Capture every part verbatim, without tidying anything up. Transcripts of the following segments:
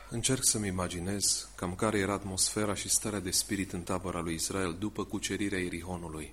Încerc să-mi imaginez cam care era atmosfera și starea de spirit în tabăra lui Israel după cucerirea Ierihonului.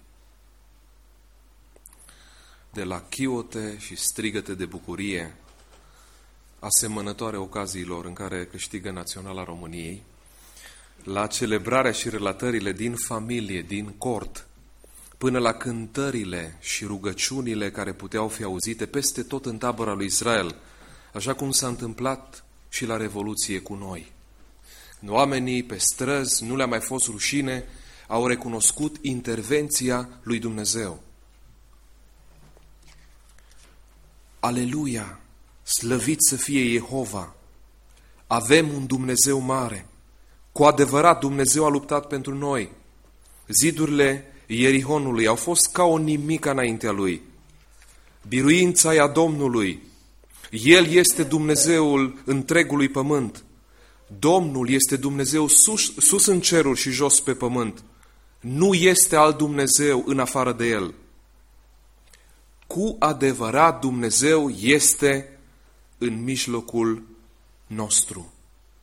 De la chiote și strigăte de bucurie, asemănătoare ocaziilor în care câștigă Naționala României, la celebrarea și relatările din familie, din cort, până la cântările și rugăciunile care puteau fi auzite peste tot în tabăra lui Israel, așa cum s-a întâmplat și la Revoluție cu noi. Oamenii pe străzi, nu le-a mai fost rușine, au recunoscut intervenția lui Dumnezeu. Aleluia! Slăvit să fie Jehova! Avem un Dumnezeu mare! Cu adevărat Dumnezeu a luptat pentru noi. Zidurile Ierihonului au fost ca o nimica înaintea lui. Biruința e a Domnului. El este Dumnezeul întregului pământ. Domnul este Dumnezeu sus, sus în ceruri și jos pe pământ. Nu este alt Dumnezeu în afară de El. Cu adevărat Dumnezeu este în mijlocul nostru.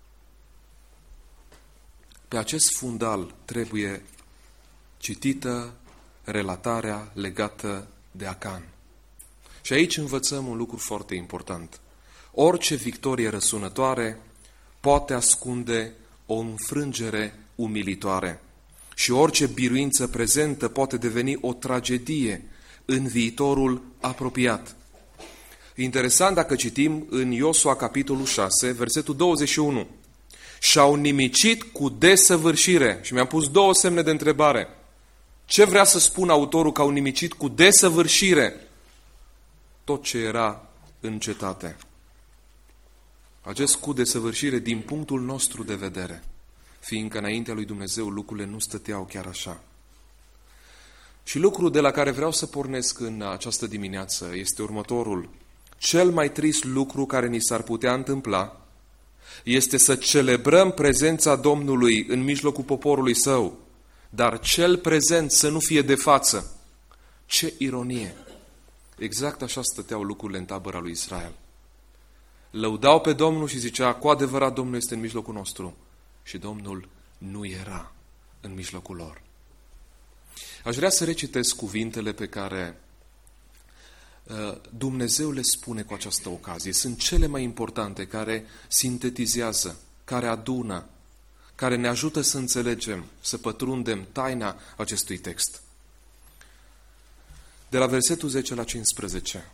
Pe acest fundal trebuie citită relatarea legată de Acan. Și aici învățăm un lucru foarte important. Orice victorie răsunătoare poate ascunde o înfrângere umilitoare. Și orice biruință prezentă poate deveni o tragedie în viitorul apropiat. Interesant dacă citim în Iosua capitolul șase, versetul douăzeci și unu. Și-au nimicit cu desăvârșire. Și mi-am pus două semne de întrebare. Ce vrea să spună autorul că au nimicit cu desăvârșire tot ce era în cetate? Acest cu desăvârșire din punctul nostru de vedere, fiindcă înaintea lui Dumnezeu lucrurile nu stăteau chiar așa. Și lucrul de la care vreau să pornesc în această dimineață este următorul. Cel mai trist lucru care ni s-ar putea întâmpla este să celebrăm prezența Domnului în mijlocul poporului său, dar cel prezent să nu fie de față. Ce ironie! Exact așa stăteau lucrurile în tabăra lui Israel. Lăudau pe Domnul și zicea, cu adevărat Domnul este în mijlocul nostru. Și Domnul nu era în mijlocul lor. Aș vrea să recitesc cuvintele pe care Dumnezeu le spune cu această ocazie. Sunt cele mai importante, care sintetizează, care adună, care ne ajută să înțelegem, să pătrundem taina acestui text. De la versetul zece la cincisprezece.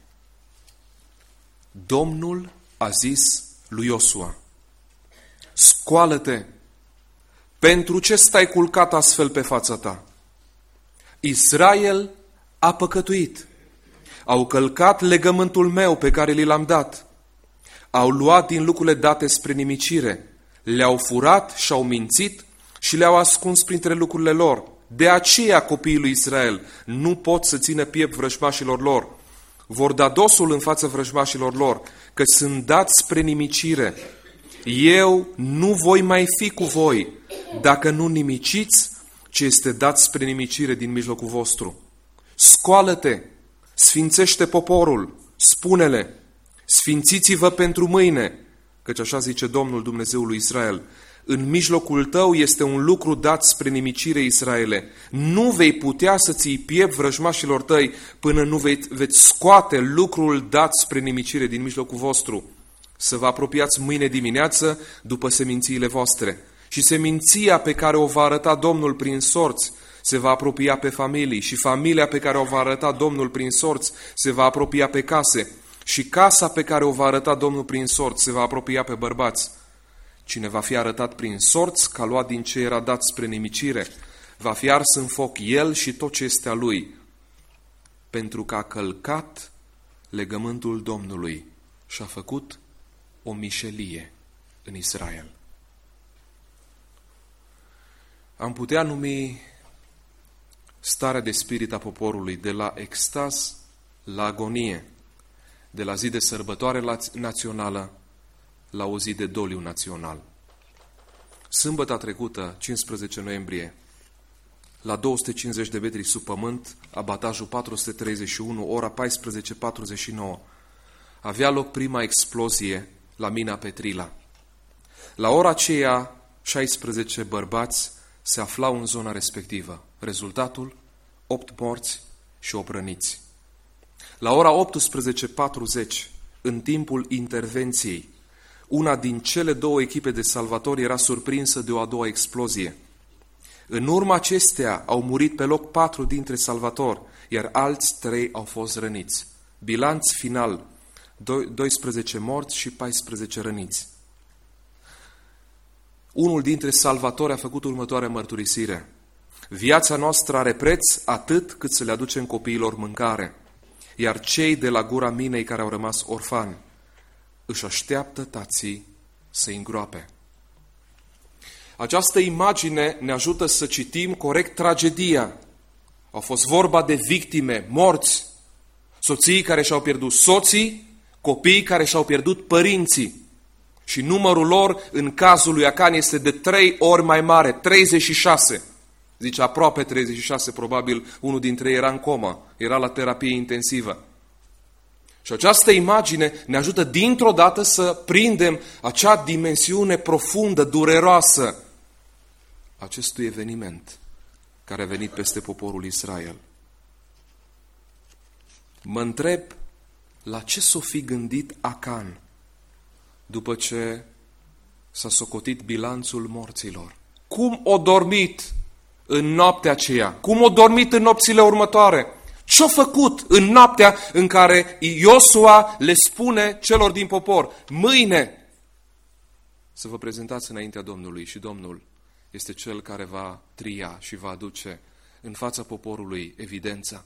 Domnul a zis lui Iosua, scoală-te, pentru ce stai culcat astfel pe fața ta? Israel a păcătuit. Au călcat legământul meu pe care li l-am dat. Au luat din lucrurile date spre nimicire. Le-au furat și-au mințit și le-au ascuns printre lucrurile lor. De aceea copiii lui Israel nu pot să țină piept vrăjmașilor lor. Vor da dosul în fața vrăjmașilor lor, că sunt dați spre nimicire. Eu nu voi mai fi cu voi, dacă nu nimiciți ce este dat spre nimicire din mijlocul vostru. Scoală-te, sfințește poporul, spune-le, sfințiți-vă pentru mâine, căci așa zice Domnul Dumnezeul lui Israel. În mijlocul tău este un lucru dat spre nimicire, Israele. Nu vei putea să ții piept vrăjmașilor tăi până nu vei, veți scoate lucrul dat spre nimicire din mijlocul vostru. Să vă apropiați mâine dimineață după semințiile voastre. Și seminția pe care o va arăta Domnul prin sorți se va apropia pe familii și familia pe care o va arăta Domnul prin sorți se va apropia pe case și casa pe care o va arăta Domnul prin sorți se va apropia pe bărbați. Cine va fi arătat prin sorți, ca luat din ce era dat spre nimicire, va fi ars în foc el și tot ce este a lui, pentru că a călcat legământul Domnului și a făcut o mișelie în Israel. Am putea numi starea de spirit a poporului de la extaz la agonie, de la zi de sărbătoare națională la o zi de doliu național. Sâmbăta trecută, cincisprezece noiembrie, la două sute cincizeci de metri sub pământ, abatajul patru sute treizeci și unu, ora paisprezece patruzeci și nouă, avea loc prima explozie la mina Petrila. La ora aceea, șaisprezece bărbați se aflau în zona respectivă. Rezultatul? opt morți și opt răniți. La ora optsprezece patruzeci, în timpul intervenției, una din cele două echipe de salvatori era surprinsă de o a doua explozie. În urma acestea au murit pe loc patru dintre salvatori, iar alți trei au fost răniți. Bilanț final, doisprezece morți și paisprezece răniți. Unul dintre salvatori a făcut următoarea mărturisire: viața noastră are preț atât cât să le aducem copiilor mâncare, iar cei de la gura minei care au rămas orfani își așteaptă tații să-i îngroape. Această imagine ne ajută să citim corect tragedia. Au fost vorba de victime, morți, soții care și-au pierdut soții, copii care și-au pierdut părinții. Și numărul lor, în cazul lui Acan, este de trei ori mai mare, treizeci și șase. Zice aproape treizeci și șase, probabil unul dintre ei era în comă, era la terapie intensivă. Și această imagine ne ajută dintr-o dată să prindem acea dimensiune profundă, dureroasă acestui eveniment care a venit peste poporul Israel. Mă întreb la ce s-o fi gândit Acan după ce s-a socotit bilanțul morților. Cum o dormit în noaptea aceea? Cum o dormit în nopțile următoare? Ce-a făcut în noaptea în care Iosua le spune celor din popor: mâine să vă prezentați înaintea Domnului și Domnul este Cel care va tria și va aduce în fața poporului evidența?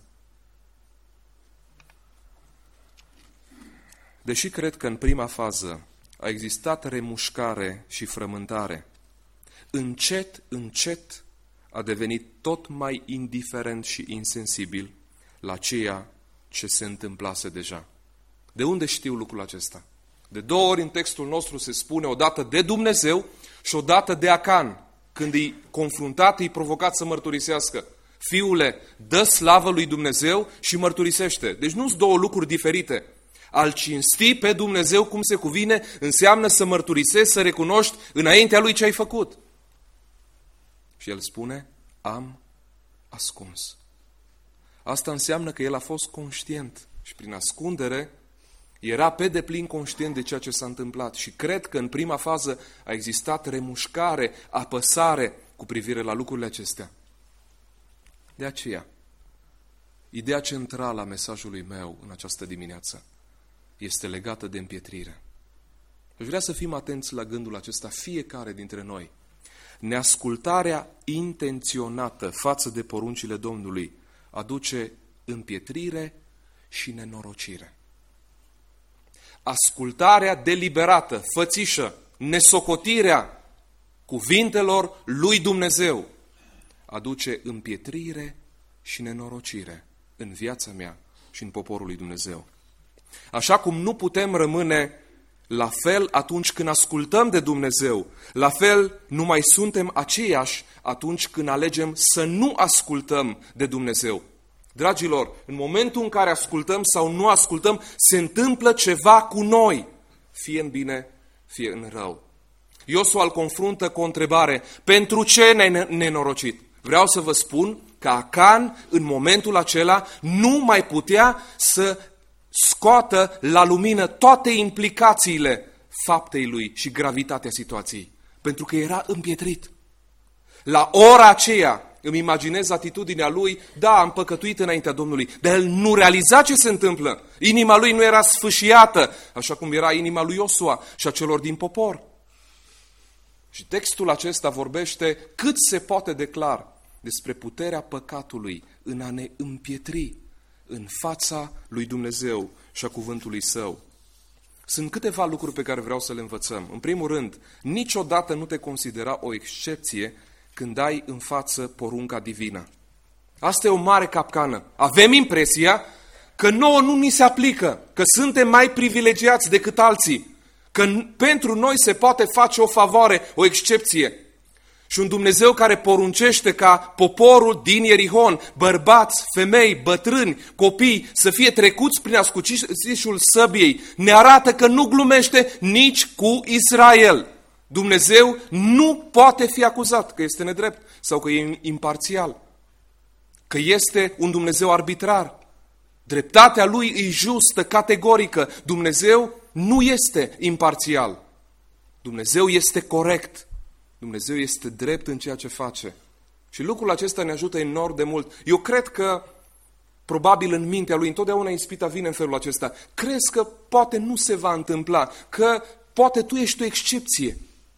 Deși cred că în prima fază a existat remușcare și frământare, încet, încet a devenit tot mai indiferent și insensibil la ceea ce se întâmplase deja. De unde știu lucrul acesta? De două ori în textul nostru se spune odată de Dumnezeu și odată de Acan. Când îi confruntat, îi provocat să mărturisească: fiule, dă slavă lui Dumnezeu și mărturisește. Deci nu sunt două lucruri diferite. Al cinsti pe Dumnezeu cum se cuvine înseamnă să mărturisești, să recunoști înaintea Lui ce ai făcut. Și el spune: am ascuns. Asta înseamnă că el a fost conștient și prin ascundere era pe deplin conștient de ceea ce s-a întâmplat. Și cred că în prima fază a existat remușcare, apăsare cu privire la lucrurile acestea. De aceea, ideea centrală a mesajului meu în această dimineață este legată de împietrire. Aș vrea să fim atenți la gândul acesta fiecare dintre noi. Neascultarea intenționată față de poruncile Domnului aduce împietrire și nenorocire. Ascultarea deliberată, fățișă, nesocotirea cuvintelor lui Dumnezeu aduce împietrire și nenorocire în viața mea și în poporul lui Dumnezeu. Așa cum nu putem rămâne la fel atunci când ascultăm de Dumnezeu, la fel nu mai suntem aceiași atunci când alegem să nu ascultăm de Dumnezeu. Dragilor, în momentul în care ascultăm sau nu ascultăm, se întâmplă ceva cu noi, fie în bine, fie în rău. Iosua îl confruntă cu o întrebare: pentru ce ne-ai nenorocit? Vreau să vă spun că Acan, în momentul acela, nu mai putea să scoată la lumină toate implicațiile faptei lui și gravitatea situației, pentru că era împietrit. La ora aceea, îmi imaginez atitudinea lui: da, am păcătuit înaintea Domnului, dar el nu realiza ce se întâmplă. Inima lui nu era sfâșiată, așa cum era inima lui Iosua și a celor din popor. Și textul acesta vorbește cât se poate de clar despre puterea păcatului în a ne împietri în fața lui Dumnezeu și a cuvântului Său. Sunt câteva lucruri pe care vreau să le învățăm. În primul rând, niciodată nu te considera o excepție când ai în față porunca divină. Asta e o mare capcană. Avem impresia că nouă nu ni se aplică, că suntem mai privilegiați decât alții, că pentru noi se poate face o favoare, o excepție. Și un Dumnezeu care poruncește ca poporul din Ierihon, bărbați, femei, bătrâni, copii, să fie trecuți prin ascuțișul săbiei, ne arată că nu glumește nici cu Israel. Dumnezeu nu poate fi acuzat că este nedrept sau că e imparțial, că este un Dumnezeu arbitrar. Dreptatea lui e justă, categorică. Dumnezeu nu este imparțial. Dumnezeu este corect. Dumnezeu este drept în ceea ce face. Și lucrul acesta ne ajută enorm de mult. Eu cred că, probabil în mintea lui, întotdeauna ispita vine în felul acesta. Crezi că poate nu se va întâmpla, că poate tu ești o excepție.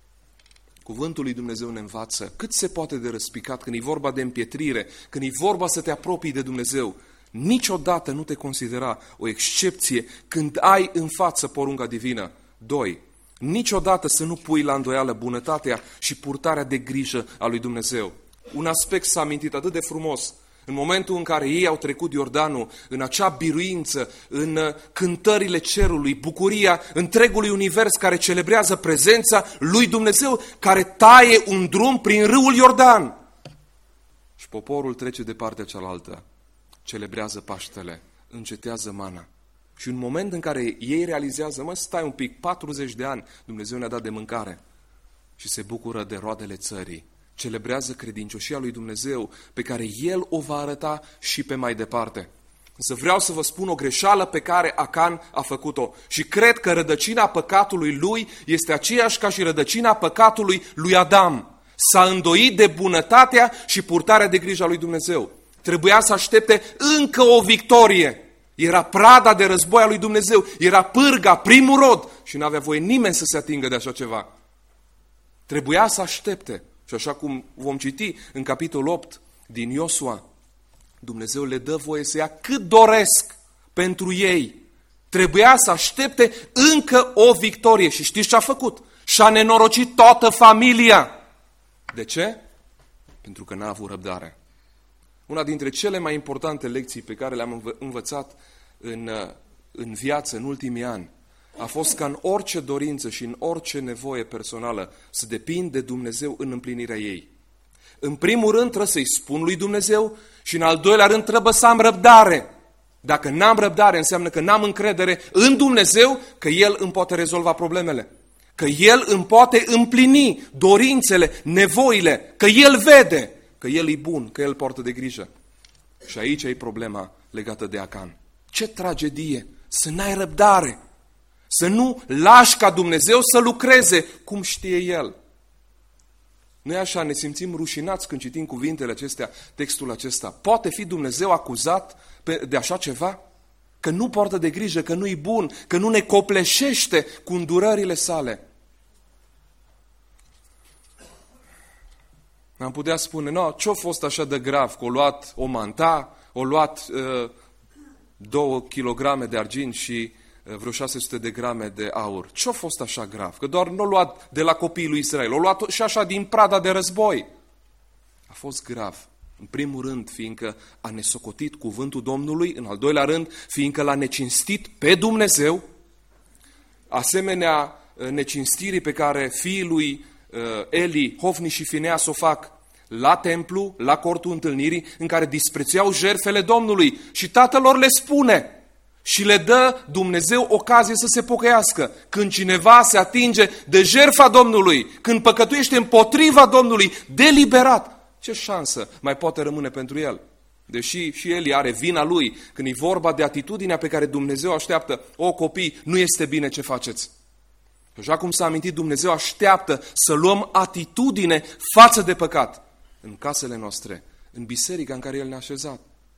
Cuvântul lui Dumnezeu ne învață cât se poate de răspicat când e vorba de împietrire, când e vorba să te apropii de Dumnezeu. Niciodată nu te considera o excepție când ai în față porunca divină. Doi. Niciodată să nu pui la îndoială bunătatea și purtarea de grijă a lui Dumnezeu. Un aspect s-a amintit atât de frumos. În momentul în care ei au trecut Iordanul, în acea biruință, în cântările cerului, bucuria întregului univers care celebrează prezența lui Dumnezeu, care taie un drum prin râul Iordan. Și poporul trece de partea cealaltă, celebrează Paștele, încetează mana. Și în moment în care ei realizează, mă, stai un pic, patruzeci de ani, Dumnezeu ne-a dat de mâncare și se bucură de roadele țării. Celebrează credincioșia lui Dumnezeu pe care El o va arăta și pe mai departe. Însă vreau să vă spun o greșeală pe care Acan a făcut-o și cred că rădăcina păcatului lui este aceeași ca și rădăcina păcatului lui Adam. S-a îndoit de bunătatea și purtarea de grijă a lui Dumnezeu. Trebuia să aștepte încă o victorie. Era prada de război a lui Dumnezeu, era pârga, primul rod și nu avea voie nimeni să se atingă de așa ceva. Trebuia să aștepte. Și așa cum vom citi în capitolul opt din Iosua, Dumnezeu le dă voie să ia cât doresc pentru ei. Trebuia să aștepte încă o victorie. Și știți ce a făcut? Și-a nenorocit toată familia. De ce? Pentru că n-a avut răbdare. Una dintre cele mai importante lecții pe care le-am învă- învățat în, în viață în ultimii ani a fost ca în orice dorință și în orice nevoie personală să depind de Dumnezeu în împlinirea ei. În primul rând trebuie să-i spun lui Dumnezeu și în al doilea rând trebuie să am răbdare. Dacă n-am răbdare înseamnă că n-am încredere în Dumnezeu că El îmi poate rezolva problemele, că El îmi poate împlini dorințele, nevoile, că El vede, că El e bun, că El poartă de grijă. Și aici e problema legată de Acan. Ce tragedie să n-ai răbdare! Să nu lași ca Dumnezeu să lucreze cum știe El. Nu e așa, ne simțim rușinați când citim cuvintele acestea, textul acesta. Poate fi Dumnezeu acuzat de așa ceva? Că nu poartă de grijă, că nu-i bun, că nu ne copleșește cu îndurările sale. Am putea spune, no, ce-a fost așa de grav? Că o luat o manta, o luat uh, două kilograme de argint și vreo șase sute de grame de aur. Ce-a fost așa grav? Că doar nu l-a luat de la copiii lui Israel, l-a luat și așa din prada de război. A fost grav. În primul rând, fiindcă a nesocotit cuvântul Domnului, în al doilea rând, fiindcă l-a necinstit pe Dumnezeu, asemenea necinstirii pe care fiii lui Eli, Hofni și Fineas o fac la templu, la cortul întâlnirii, în care disprețuiau jertfele Domnului și tatălor le spune și le dă Dumnezeu ocazie să se pocăiască. Când cineva se atinge de jertfa Domnului, când păcătuiește împotriva Domnului, deliberat, ce șansă mai poate rămâne pentru el? Deși și el are vina lui, când e vorba de atitudinea pe care Dumnezeu așteaptă, o copii, nu este bine ce faceți. Așa cum s-a amintit, Dumnezeu așteaptă să luăm atitudine față de păcat în casele noastre, în biserica în care El ne-a așezat.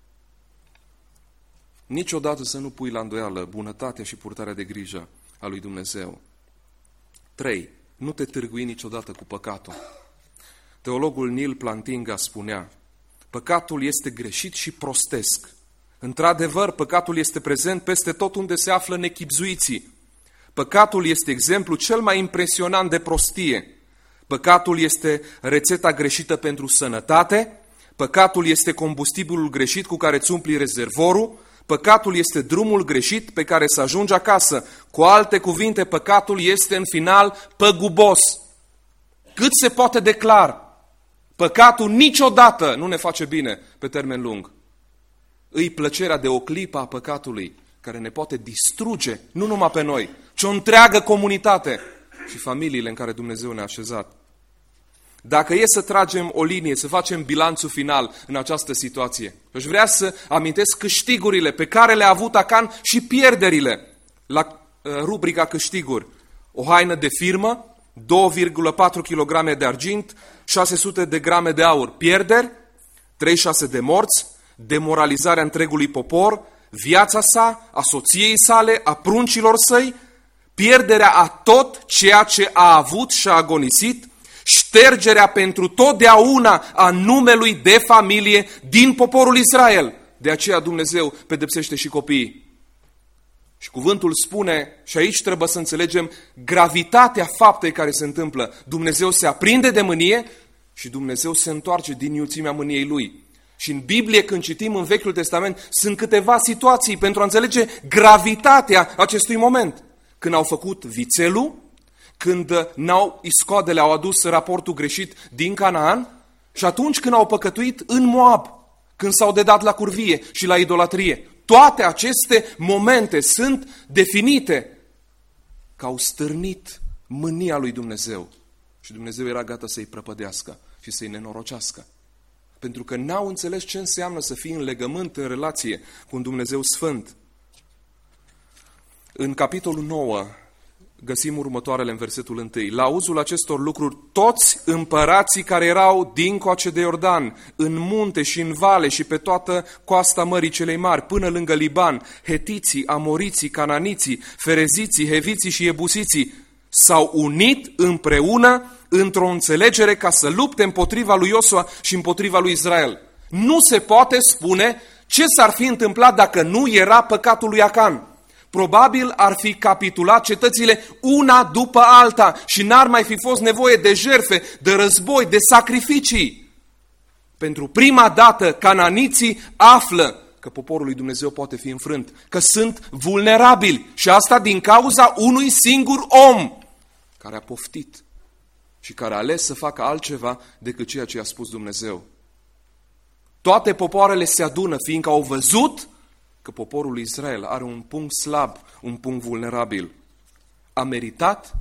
Niciodată să nu pui la îndoială bunătatea și purtarea de grijă a lui Dumnezeu. trei. Nu te târgui niciodată cu păcatul. Teologul Neil Plantinga spunea, păcatul este greșit și prostesc. Într-adevăr, păcatul este prezent peste tot unde se află nechibzuiții. Păcatul este exemplul cel mai impresionant de prostie. Păcatul este rețeta greșită pentru sănătate. Păcatul este combustibilul greșit cu care îți umpli rezervorul. Păcatul este drumul greșit pe care să ajungi acasă. Cu alte cuvinte, păcatul este în final păgubos. Cât se poate de clar, păcatul niciodată nu ne face bine pe termen lung. Îi plăcerea de o clipă a păcatului care ne poate distruge, nu numai pe noi, ci o întreagă comunitate. și familiile în care Dumnezeu ne-a așezat. Dacă e să tragem o linie, să facem bilanțul final în această situație, aș vrea să amintesc câștigurile pe care le-a avut Acan și pierderile la rubrica câștiguri. O haină de firmă, două virgulă patru kilograme de argint, șase sute de grame de aur. Pierderi, treizeci și șase de morți, demoralizarea întregului popor, viața sa, a soției sale, a pruncilor săi, pierderea a tot ceea ce a avut și a agonisit, ștergerea pentru totdeauna a numelui de familie din poporul Israel. De aceea Dumnezeu pedepsește și copiii. Și cuvântul spune, și aici trebuie să înțelegem gravitatea faptei care se întâmplă. Dumnezeu se aprinde de mânie și Dumnezeu se întoarce din iuțimea mâniei Lui. Și în Biblie, când citim în Vechiul Testament, sunt câteva situații pentru a înțelege gravitatea acestui moment. Când au făcut vițelul, când n-au, iscoadele au adus raportul greșit din Canaan și atunci când au păcătuit în Moab, când s-au dedat la curvie și la idolatrie. Toate aceste momente sunt definite că au stârnit mânia lui Dumnezeu și Dumnezeu era gata să-i prăpădească și să-i nenorocească. Pentru că n-au înțeles ce înseamnă să fii în legământ, în relație cu un Dumnezeu sfânt. În capitolul nouă găsim următoarele în versetul unu. La auzul acestor lucruri, toți împărații care erau dincoace de Iordan, în munte și în vale și pe toată coasta Mării celei Mari, până lângă Liban, hetiții, amoriții, cananiții, fereziții, heviții și ebusiții, s-au unit împreună într-o înțelegere ca să lupte împotriva lui Iosua și împotriva lui Israel. Nu se poate spune ce s-ar fi întâmplat dacă nu era păcatul lui Acan. Probabil ar fi capitulat cetățile una după alta și n-ar mai fi fost nevoie de jertfe, de război, de sacrificii. Pentru prima dată, cananiții află că poporul lui Dumnezeu poate fi înfrânt, că sunt vulnerabili și asta din cauza unui singur om care a poftit și care a ales să facă altceva decât ceea ce i-a spus Dumnezeu. Toate popoarele se adună, fiindcă au văzut că poporul lui Israel are un punct slab, un punct vulnerabil. A meritat?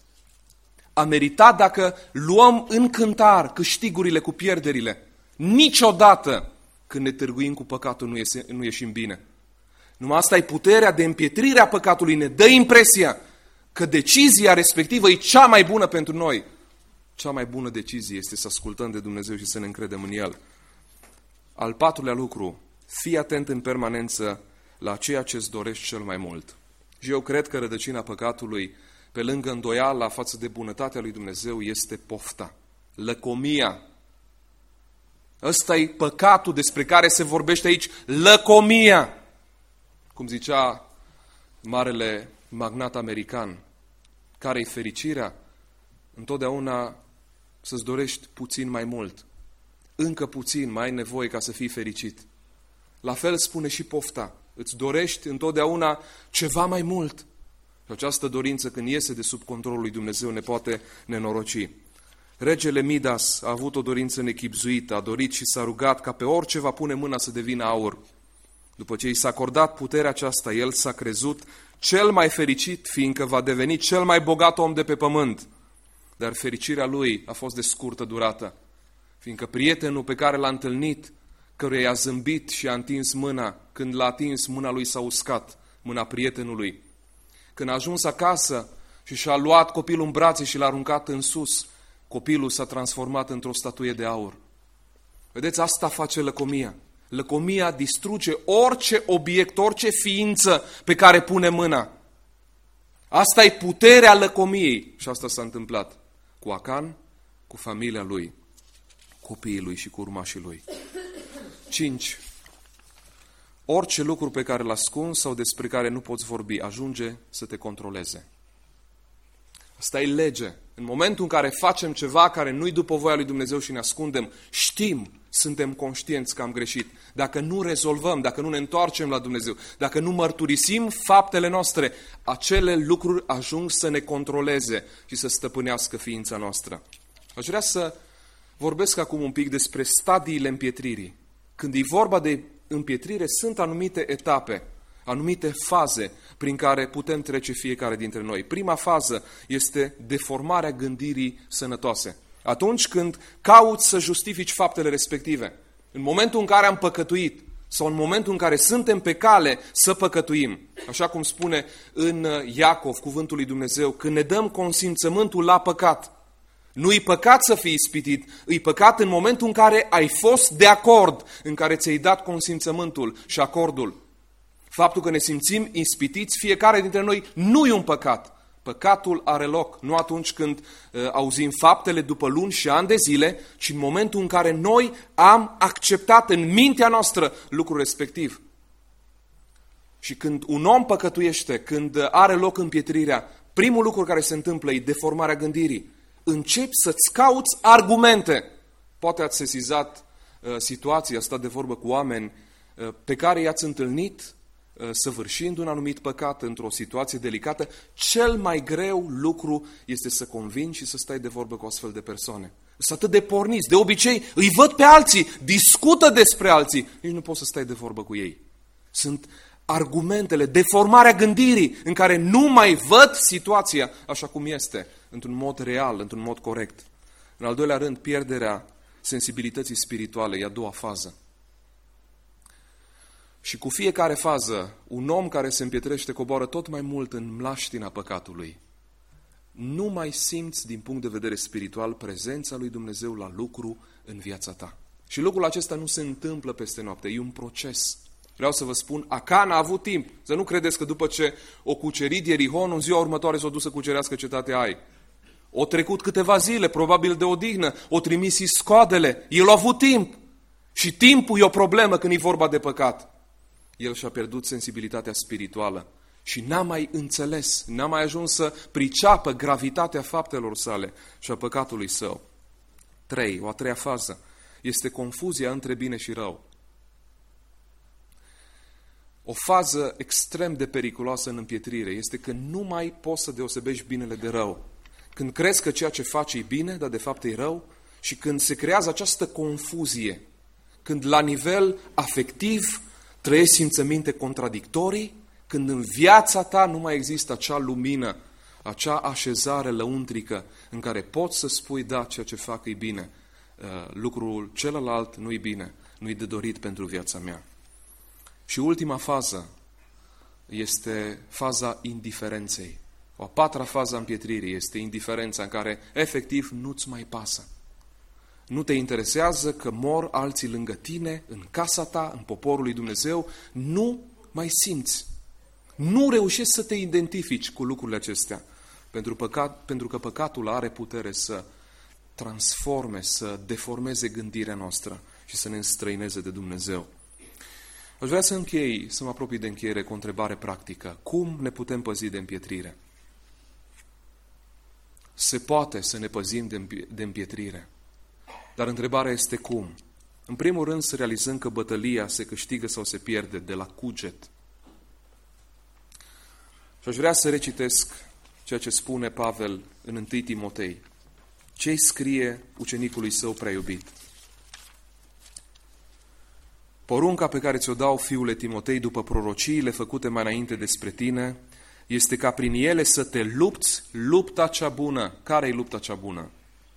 A meritat dacă luăm în cântar câștigurile cu pierderile. Niciodată când ne târguim cu păcatul nu, iese, nu ieșim bine. Numai asta e puterea de împietrire a păcatului. Ne dă impresia că decizia respectivă e cea mai bună pentru noi. Cea mai bună decizie este să ascultăm de Dumnezeu și să ne încredem în El. Al patrulea lucru, fii atent în permanență la ceea ce îți dorești cel mai mult. Și eu cred că rădăcina păcatului, pe lângă îndoiala față de bunătatea lui Dumnezeu, este pofta, lăcomia. Ăsta e păcatul despre care se vorbește aici, lăcomia. Cum zicea marele magnat american, care-i fericirea? Întotdeauna să-ți dorești puțin mai mult. Încă puțin mai ai nevoie ca să fii fericit. La fel spune și pofta. Îți dorești întotdeauna ceva mai mult. Și această dorință, când iese de sub controlul lui Dumnezeu, ne poate nenoroci. Regele Midas a avut o dorință nechibzuită, a dorit și s-a rugat ca pe orice va pune mâna să devină aur. După ce i s-a acordat puterea aceasta, el s-a crezut cel mai fericit, fiindcă va deveni cel mai bogat om de pe pământ. Dar fericirea lui a fost de scurtă durată, fiindcă prietenul pe care l-a întâlnit, căruia i-a zâmbit și a întins mâna, când l-a atins, mâna lui s-a uscat, mâna prietenului. Când a ajuns acasă și și-a luat copilul în brațe și l-a aruncat în sus, copilul s-a transformat într-o statuie de aur. Vedeți, asta face lăcomia. Lăcomia distruge orice obiect, orice ființă pe care pune mâna. Asta e puterea lăcomiei și asta s-a întâmplat cu Acan, cu familia lui, copiii lui și cu urmașii lui. cinci. Orice lucru pe care l ascunzi sau despre care nu poți vorbi ajunge să te controleze. Asta e lege. În momentul în care facem ceva care nu-i după voia lui Dumnezeu și ne ascundem, știm, suntem conștienți că am greșit. Dacă nu rezolvăm, dacă nu ne întoarcem la Dumnezeu, dacă nu mărturisim faptele noastre, acele lucruri ajung să ne controleze și să stăpânească ființa noastră. Aș vrea să vorbesc acum un pic despre stadiile împietririi. Când e vorba de împietrire, sunt anumite etape. anumite faze prin care putem trece fiecare dintre noi. Prima fază este deformarea gândirii sănătoase. Atunci când cauți să justifici faptele respective, în momentul în care am păcătuit sau în momentul în care suntem pe cale să păcătuim, așa cum spune în Iacov cuvântul lui Dumnezeu, când ne dăm consimțământul la păcat, nu-i păcat să fii ispitit, îi păcat în momentul în care ai fost de acord, în care ți-ai dat consimțământul și acordul. Faptul că ne simțim ispitiți, fiecare dintre noi, nu e un păcat. Păcatul are loc, nu atunci când uh, auzim faptele după luni și ani de zile, ci în momentul în care noi am acceptat în mintea noastră lucrul respectiv. Și când un om păcătuiește, când are loc împietrirea, primul lucru care se întâmplă e deformarea gândirii. Începi să-ți cauți argumente. Poate ați sesizat uh, situația asta de vorbă cu oameni uh, pe care i-ați întâlnit săvârșind un anumit păcat într-o situație delicată. Cel mai greu lucru este să convingi și să stai de vorbă cu astfel de persoane. Sunt atât de porniți. De obicei îi văd pe alții, discută despre alții. Nici nu poți să stai de vorbă cu ei. Sunt argumentele, deformarea gândirii în care nu mai văd situația așa cum este, într-un mod real, într-un mod corect. În al doilea rând, pierderea sensibilității spirituale, e a doua fază. Și cu fiecare fază, un om care se împietrește coboară tot mai mult în mlaștina păcatului. Nu mai simți din punct de vedere spiritual prezența lui Dumnezeu la lucru în viața ta. Și lucrul acesta nu se întâmplă peste noapte, e un proces. Vreau să vă spun, Acan a avut timp. Să nu credeți că după ce o cucerit Ierihon, în ziua următoare s-o dus să cucerească cetatea Ai. O trecut câteva zile, probabil de odihnă, o trimis iscoadele. El a avut timp. Și timpul e o problemă când e vorba de păcat. El și-a pierdut sensibilitatea spirituală și n-a mai înțeles, n-a mai ajuns să priceapă gravitatea faptelor sale și a păcatului său. Trei, o a treia fază, este confuzia între bine și rău. O fază extrem de periculoasă în împietrire este că nu mai poți să deosebești binele de rău. Când crezi că ceea ce faci e bine, dar de fapt e rău, și când se creează această confuzie, când la nivel afectiv trăiești simțăminte contradictorii, când în viața ta nu mai există acea lumină, acea așezare lăuntrică în care poți să spui, da, ceea ce fac e bine, lucrul celălalt nu e bine, nu e de dorit pentru viața mea. Și ultima fază este faza indiferenței. O a patra fază a împietririi este indiferența în care efectiv nu-ți mai pasă. Nu te interesează că mor alții lângă tine, în casa ta, în poporul lui Dumnezeu, nu mai simți. Nu reușești să te identifici cu lucrurile acestea, pentru, păcat, pentru că păcatul are putere să transforme, să deformeze gândirea noastră și să ne înstrăineze de Dumnezeu. Aș vrea să închei, să mă apropii de încheiere cu o întrebare practică. Cum ne putem păzi de împietrire? Se poate să ne păzim de împietrire. Dar întrebarea este cum? În primul rând să realizăm că bătălia se câștigă sau se pierde de la cuget. Și aș vrea să recitesc ceea ce spune Pavel în întâi Timotei. Ce-i scrie ucenicului său prea iubit? Porunca pe care ți-o dau, fiule Timotei, după prorociile făcute mai înainte despre tine, este ca prin ele să te lupți lupta cea bună. Care-i lupta cea bună?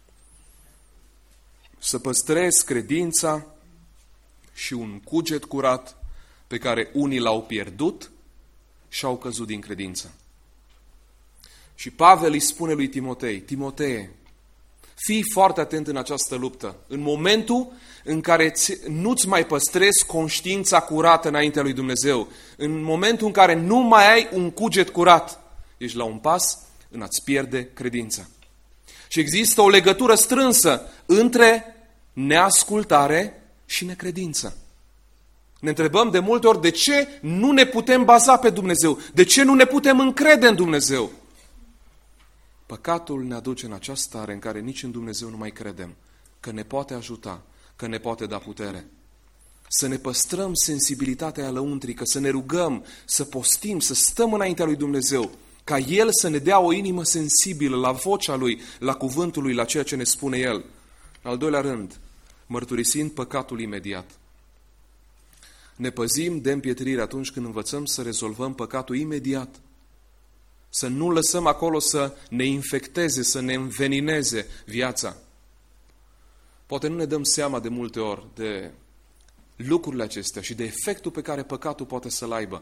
Să păstrezi credința și un cuget curat pe care unii l-au pierdut și au căzut din credință. Și Pavel îi spune lui Timotei, Timotee, fii foarte atent în această luptă. În momentul în care nu-ți mai păstrezi conștiința curată înaintea lui Dumnezeu, în momentul în care nu mai ai un cuget curat, ești la un pas în a-ți pierde credința. Și există o legătură strânsă între neascultare și necredință. Ne întrebăm de multe ori de ce nu ne putem baza pe Dumnezeu, de ce nu ne putem încrede în Dumnezeu. Păcatul ne aduce în această stare în care nici în Dumnezeu nu mai credem, că ne poate ajuta, că ne poate da putere. Să ne păstrăm sensibilitatea lăuntrică, să ne rugăm, să postim, să stăm înaintea lui Dumnezeu, ca El să ne dea o inimă sensibilă la vocea Lui, la cuvântul Lui, la ceea ce ne spune El. În al doilea rând, mărturisind păcatul imediat. Ne păzim de împietrire atunci când învățăm să rezolvăm păcatul imediat. Să nu lăsăm acolo să ne infecteze, să ne învenineze viața. Poate nu ne dăm seama de multe ori de lucrurile acestea și de efectul pe care păcatul poate să-l aibă.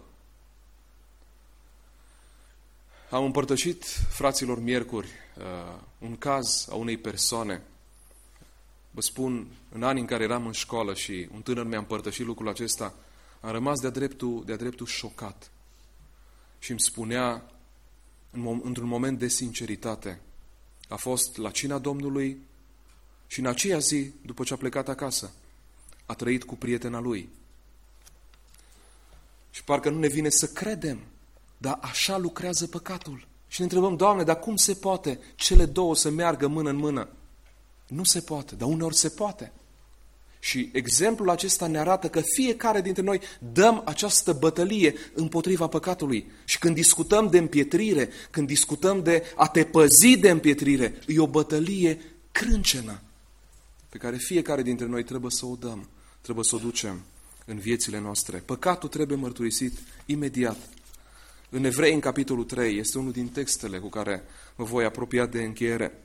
Am împărtășit, fraților, miercuri, un caz a unei persoane. Vă spun, în anii în care eram în școală și un tânăr mi-a împărtășit lucrul acesta, am rămas de-a dreptul, de-a dreptul șocat. Și îmi spunea, într-un moment de sinceritate, a fost la cina Domnului și în aceea zi, după ce a plecat acasă, a trăit cu prietena lui. Și parcă nu ne vine să credem, dar așa lucrează păcatul. Și ne întrebăm, Doamne, dar cum se poate cele două să meargă mână în mână? Nu se poate, dar uneori se poate. Și exemplul acesta ne arată că fiecare dintre noi dăm această bătălie împotriva păcatului. Și când discutăm de împietrire, când discutăm de a te păzi de împietrire, e o bătălie crâncenă pe care fiecare dintre noi trebuie să o dăm, trebuie să o ducem în viețile noastre. Păcatul trebuie mărturisit imediat. În Evrei, în capitolul trei, este unul din textele cu care mă voi apropia de încheiere.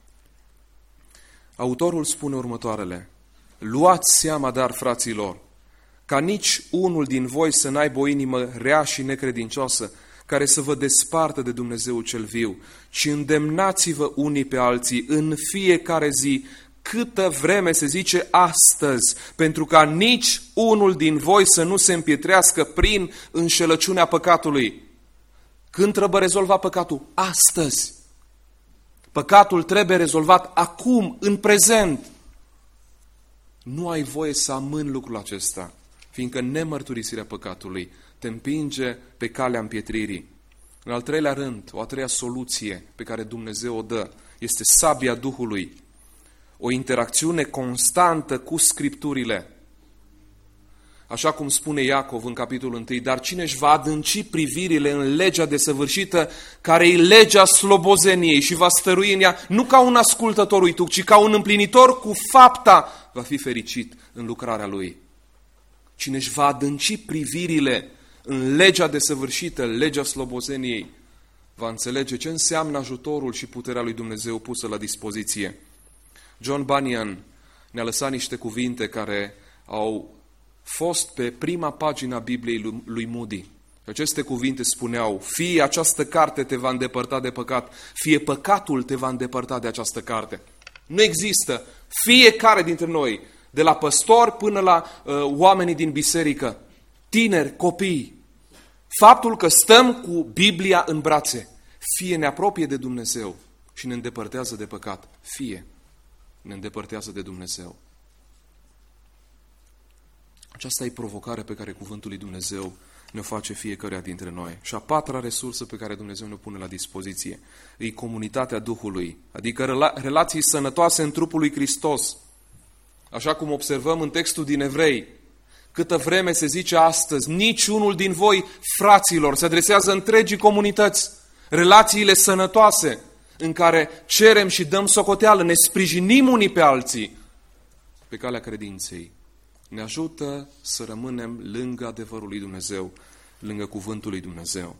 Autorul spune următoarele: luați seama, dar, fraților, ca nici unul din voi să n-aibă o inimă rea și necredincioasă, care să vă despartă de Dumnezeu cel viu, ci îndemnați-vă unii pe alții în fiecare zi, câtă vreme se zice astăzi, pentru ca nici unul din voi să nu se împietrească prin înșelăciunea păcatului. Când trebuie rezolvat păcatul? Astăzi. Păcatul trebuie rezolvat acum, în prezent. Nu ai voie să amâni lucrul acesta, fiindcă nemărturisirea păcatului te împinge pe calea împietririi. În al treilea rând, o a treia soluție pe care Dumnezeu o dă este sabia Duhului. O interacțiune constantă cu Scripturile. Așa cum spune Iacov în capitolul unu, dar cine își va adânci privirile în legea desăvârșită, care e legea slobozeniei și va stărui în ea, nu ca un ascultător uituc, ci ca un împlinitor cu fapta, va fi fericit în lucrarea lui. Cine își va adânci privirile în legea desăvârșită, legea slobozeniei, va înțelege ce înseamnă ajutorul și puterea lui Dumnezeu pusă la dispoziție. John Bunyan ne-a lăsat niște cuvinte care au fost pe prima pagină a Bibliei lui Moody. Aceste cuvinte spuneau: fie această carte te va îndepărta de păcat, fie păcatul te va îndepărta de această carte. Nu există fiecare dintre noi, de la păstori până la uh, oamenii din biserică, tineri, copii, faptul că stăm cu Biblia în brațe, fie ne apropie de Dumnezeu și ne îndepărtează de păcat, fie ne îndepărtează de Dumnezeu. Aceasta e provocarea pe care cuvântul lui Dumnezeu ne-o face fiecăruia dintre noi. Și a patra resursă pe care Dumnezeu ne-o pune la dispoziție e comunitatea Duhului, adică rela- relații sănătoase în trupul lui Hristos. Așa cum observăm în textul din Evrei, câtă vreme se zice astăzi, niciunul din voi, fraților, se adresează întregii comunități, relațiile sănătoase, în care cerem și dăm socoteală, ne sprijinim unii pe alții pe calea credinței. Ne ajută să rămânem lângă adevărul lui Dumnezeu, lângă cuvântul lui Dumnezeu.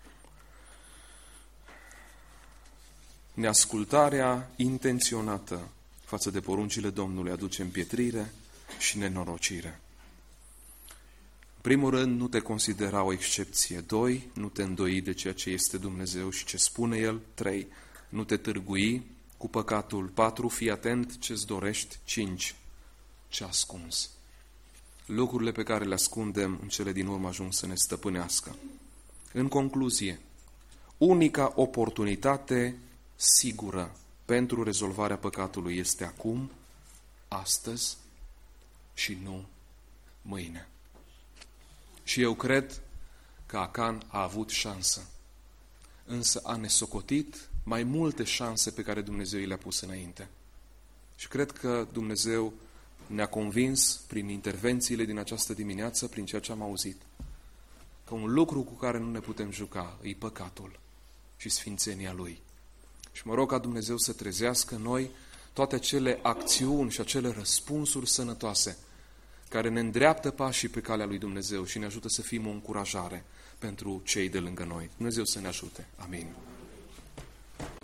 Neascultarea intenționată față de poruncile Domnului aduce împietrire și nenorocire. În primul rând, nu te considera o excepție. Doi, nu te îndoi de ceea ce este Dumnezeu și ce spune El. Trei, nu te târgui cu păcatul. Patru, fii atent ce-ți dorești. Cinci, ce ascunzi. Lucrurile pe care le ascundem în cele din urmă ajung să ne stăpânească. În concluzie, unica oportunitate sigură pentru rezolvarea păcatului este acum, astăzi și nu mâine. Și eu cred că Acan a avut șansă, însă a nesocotit mai multe șanse pe care Dumnezeu le-a pus înainte. Și cred că Dumnezeu ne-a convins prin intervențiile din această dimineață, prin ceea ce am auzit, că un lucru cu care nu ne putem juca e păcatul și sfințenia Lui. Și mă rog ca Dumnezeu să trezească în noi toate acele acțiuni și acele răspunsuri sănătoase care ne îndreaptă pașii pe calea lui Dumnezeu și ne ajută să fim o încurajare pentru cei de lângă noi. Dumnezeu să ne ajute. Amin.